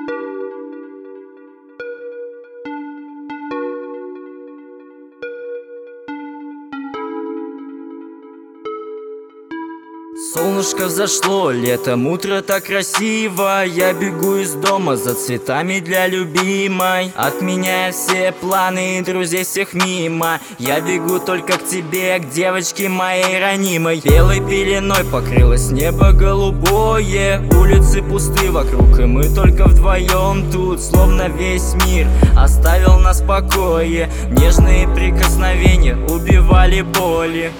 Солнышко взошло, летом утро так красиво. Я бегу из дома за цветами для любимой, отменяя все планы и друзей всех мимо. Я бегу только к тебе, к девочке моей ранимой. Белой пеленой покрылось небо голубое, улицы пусты вокруг, и мы только вдвоем тут. Словно весь мир оставил нас в покое, нежные прикосновения убивали боли.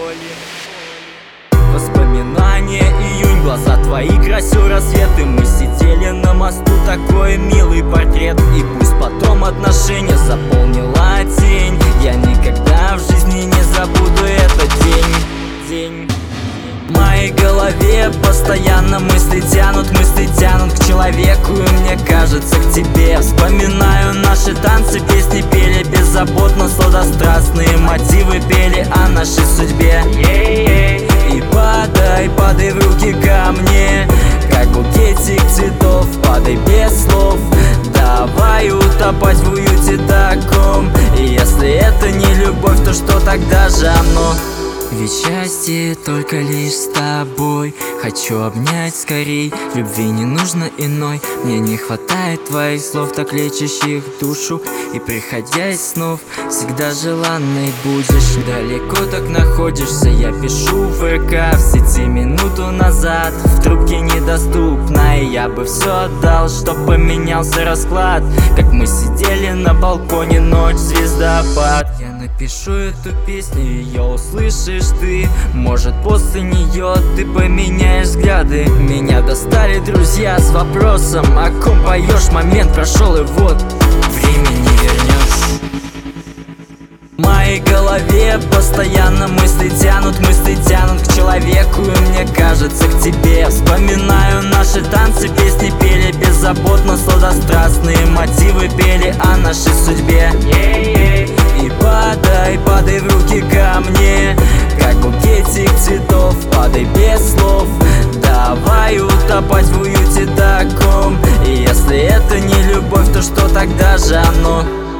Воспоминания, июнь, глаза твои, красил рассвет, и мы сидели на мосту, такой милый портрет. И пусть потом отношения заполнила тень, я никогда в жизни не забуду этот день. В моей голове постоянно мысли тянут к человеку, и мне кажется, к тебе. Вспоминаю наши танцы, песни пели беззаботно, сладострастные мотивы пели о нашей судьбе. И падай в руки ко мне, как букетик цветов, падай без слов. Давай утопать в уюте таком, и если это не любовь, то что тогда же оно? Ведь счастье только лишь с тобой. Хочу обнять скорей, любви не нужно иной. Мне не хватает твоих слов, так лечащих душу. И приходя из снов, всегда желанной будешь. Далеко так находишься, я пишу в ВК в сети минуту назад. В трубке недоступно, и я бы все отдал, чтоб поменялся расклад. Как мы сидели на балконе, ночь, звездопад. Я напишу эту песню, ее услышишь ты. Может, после нее ты поменяешь взгляды. Меня достали друзья с вопросом, о ком поешь, момент прошел, и вот время не вернешь. В моей голове постоянно мысли тянут к человеку, и мне кажется, к тебе. Вспоминаю наши танцы, песни пели беззаботно, сладострастные мотивы пели о нашей судьбе. И падай в руки ко мне, как букетик цветов, падай без слов. Давай утопать в уюте таком, и если это не любовь, то что тогда же оно?